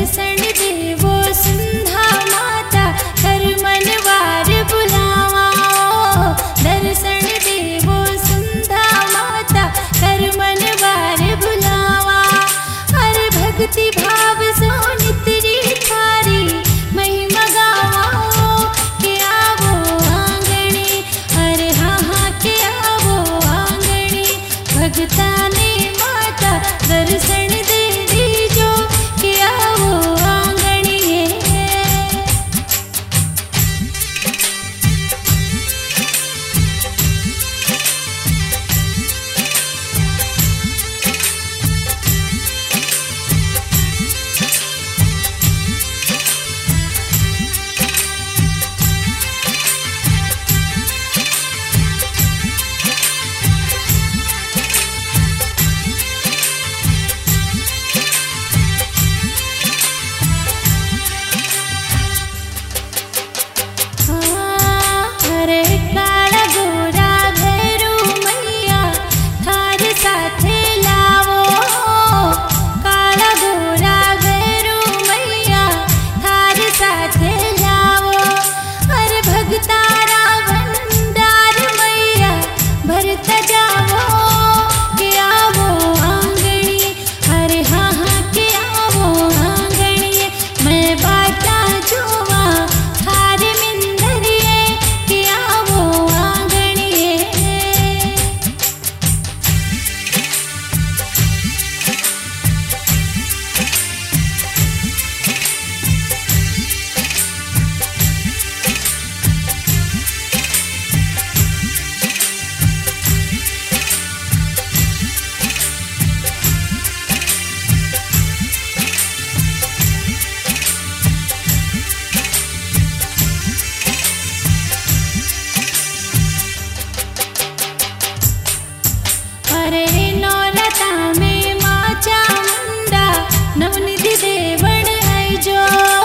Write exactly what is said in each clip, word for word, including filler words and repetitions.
दर्शन देवो सिंधा माता हर मनवार बुलावा। दर्शन देवो सिंधा माता हर मनवार बुलावा। हर भक्ति भाव सो नितरी थारी महिमा गावा के आवो आंगणे। अरे हाँ हाँ के आवो आंगणे भगता ने माता दर्शन दे दीजो के आवो आंगणे। अरे नौलता में माँ चामुंडा नवनिधि देवण है जो।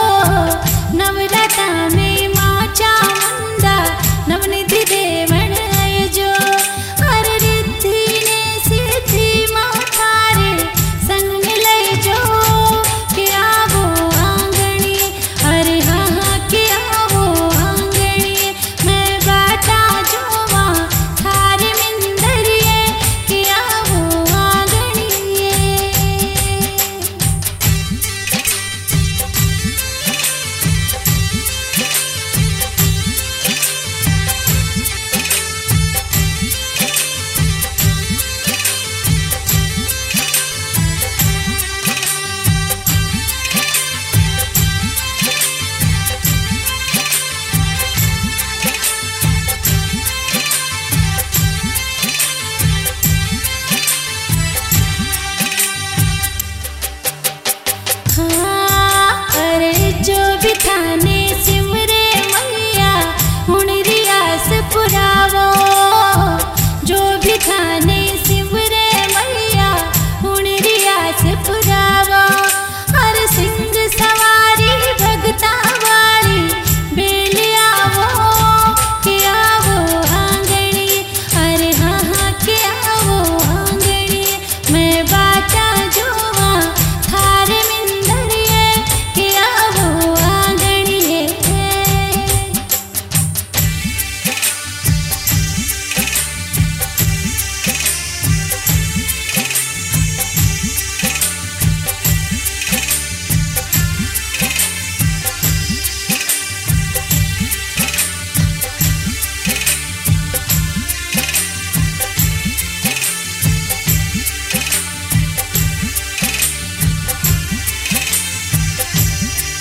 नवलता में माँ चामुंडा नवनिधि देवण है जो। अरे रिद्धि ने सिद्धि माँ थारे संग मिले जो के आवो आंगणे। अरे हाँ हाँ के आवो आंगणे मैं बाटा जो माँ थारे मिंदरिए के आवो आंगणे। हाँ अरे जो भी थाने सिमरे मैया हुण रियास पुरावो। जो भी थाने सिमरे मैया हुण रियास पुरावो। हर सिंह सवारी भगता वाली बेल आवो के आवो आंगणे। अरे हाँ हाँ के आवो आंगणे मैं बाटा जोवा थारे मिंदरिए के आवो आंगणे।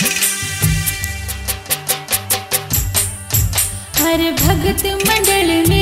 हर भगत मंडल में